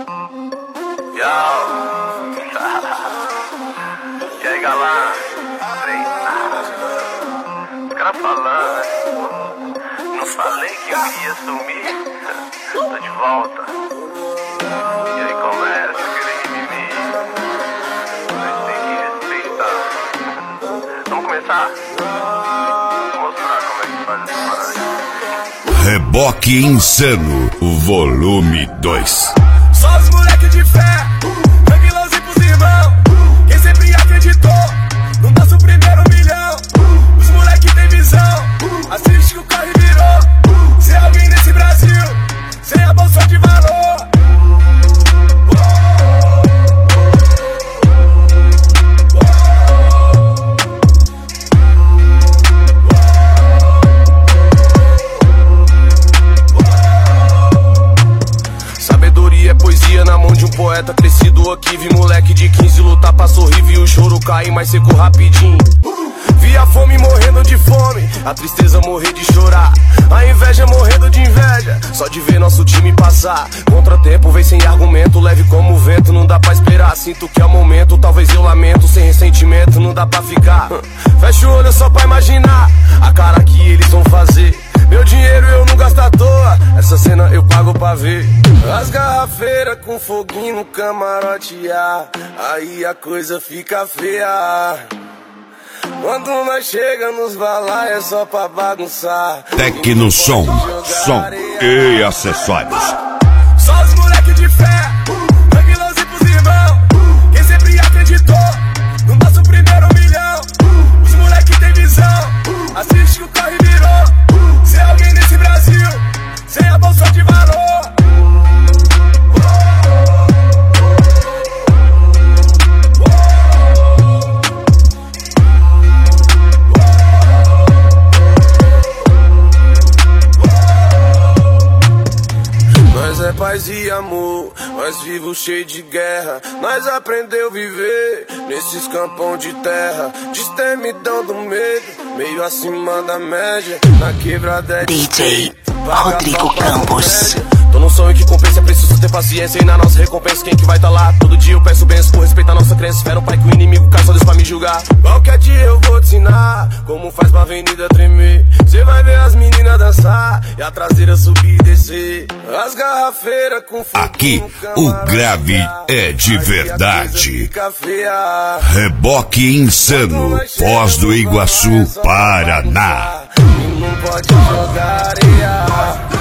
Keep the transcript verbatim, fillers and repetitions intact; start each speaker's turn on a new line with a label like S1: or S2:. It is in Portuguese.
S1: E aí, galã? Treinado. Os caras falando. Não falei que eu ia sumir? Tô de volta. E aí, começa aquele mimimi. Mas tem que respeitar. Vamos começar? Vou mostrar como é que faz essa parada.
S2: Reboque Insano, volume dois.
S3: Só os moleque de fé, tranquilãozinho pros irmãos. Quem sempre acreditou no nosso primeiro milhão. Os moleque tem visão, assiste que o corre virou. Se alguém nesse Brasil, sem a bolsa de valor. Sabedoria é poesia na mão de um poeta crescido aqui. Vi moleque de quinze lutar pra sorrir, vi o choro cair mais seco rapidinho. Vi a fome morrendo de fome, a tristeza morrer de chorar, a inveja morrendo de inveja, só de ver nosso time passar. Contratempo vem sem argumento, leve como o vento, não dá pra esperar. Sinto que é o momento, talvez eu lamento, sem ressentimento não dá pra ficar. Fecha o olho só pra imaginar a cara que eles vão fazer. Meu dinheiro eu não gasto à toa, essa cena eu pago pra ver. As garrafeiras com foguinho no camarote, ah, aí a coisa fica feia. Quando nós chega nos balai é só pra bagunçar.
S2: Tecno Som, som e acessórios.
S3: Só os moleque de fé, tranquilãozinho pros irmãos. Quem sempre acreditou no nosso primeiro milhão. Os moleque tem visão, assiste que o corre virou. Se alguém nesse Brasil, sem a bolsa de valor. Nós é paz e amor, nós vivos cheio de guerra. Nós aprendeu a viver nesses campão de terra. Destemidão do medo, meio acima da média. Na quebrada é
S4: D J Rodrigo Campos.
S3: Tô num sonho que compensa, é preciso ter paciência. E na nossa recompensa, quem que vai tá lá? Todo dia eu peço bênçãos por respeitar nossa crença. Espero, pai, que o inimigo caia só Deus pra me julgar. Qualquer dia eu vou te ensinar como faz pra avenida tremer. Cê vai ver as meninas dançar e a traseira subir e descer. As garrafeiras com fogo.
S2: Aqui o grave é de verdade. Reboque Insano, Foz do Iguaçu, Paraná.
S3: E não pode jogar areia.